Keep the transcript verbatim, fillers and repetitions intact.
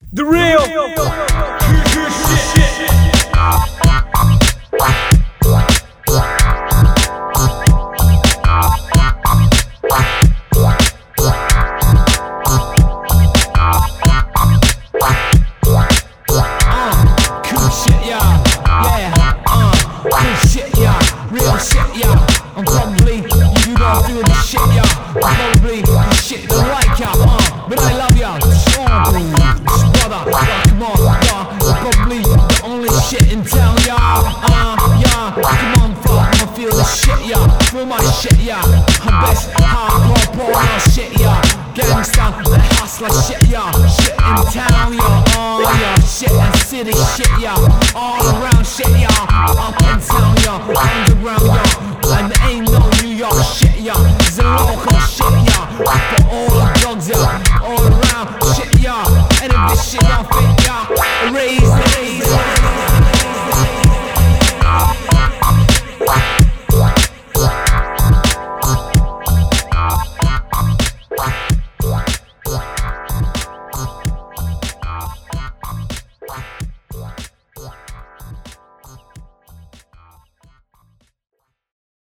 The real good, good shit. I'm probably, you don't feel the shit, yeah. I'm probably the shit don't like ya, uh, but I love ya. Strong, brother, yeah, come on, yeah. You're probably the only shit in town, yeah. Uh, yeah, come on, fuck, I'ma feel the shit, yeah. Feel my shit, yeah. I'm best hardcore porno shit, yeah. Gangsta and hustler shit, yeah. Shit in town, yeah. Oh, yeah. Shit and city shit, yeah. All around shit, yeah. Up in town, yeah. Underground, yeah. And ain't no New York shit, yeah. It's a local shit, yeah. For all the drugs, yeah. All around shit, yeah. And if this shit don't fit, yeah, raise